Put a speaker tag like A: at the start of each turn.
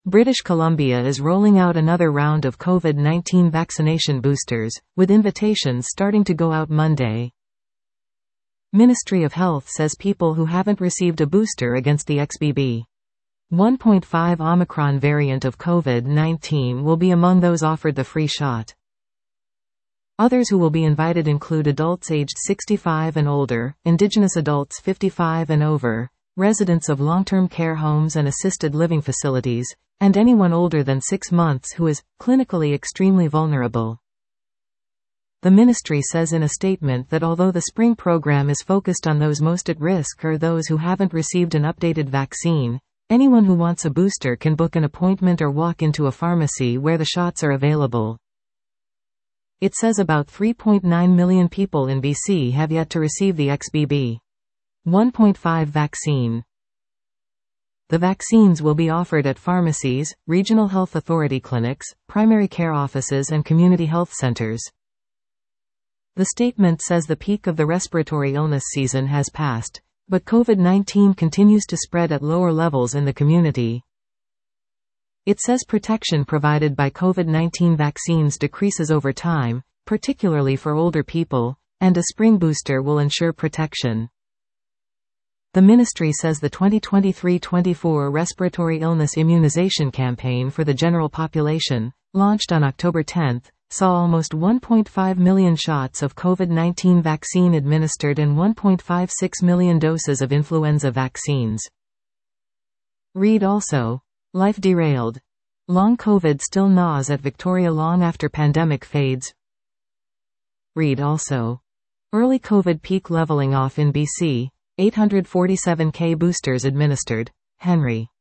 A: British Columbia is rolling out another round of COVID-19 vaccination boosters, with invitations starting to go out Monday. Ministry of Health says people who haven't received a booster against the XBB. 1.5 Omicron variant of COVID-19 will be among those offered the free shot. Others who will be invited include adults aged 65 and older, Indigenous adults 55 and over, residents of long-term care homes and assisted living facilities, and anyone older than 6 months who is clinically extremely vulnerable. The ministry says in a statement that although the spring program is focused on those most at risk or those who haven't received an updated vaccine, anyone who wants a booster can book an appointment or walk into a pharmacy where the shots are available. It says about 3.9 million people in BC have yet to receive the XBB. 1.5 vaccine. The vaccines will be offered at pharmacies, regional health authority clinics, primary care offices and community health centers. The statement says the peak of the respiratory illness season has passed, but COVID-19 continues to spread at lower levels in the community. It says protection provided by COVID-19 vaccines decreases over time, particularly for older people, and a spring booster will ensure protection. The ministry says the 2023-24 respiratory illness immunization campaign for the general population, launched on October 10, saw almost 1.5 million shots of COVID-19 vaccine administered and 1.56 million doses of influenza vaccines. Read also. Life derailed. Long COVID still gnaws at Victoria long after pandemic fades. Read also. Early COVID peak leveling off in BC, 847K boosters administered. Henry.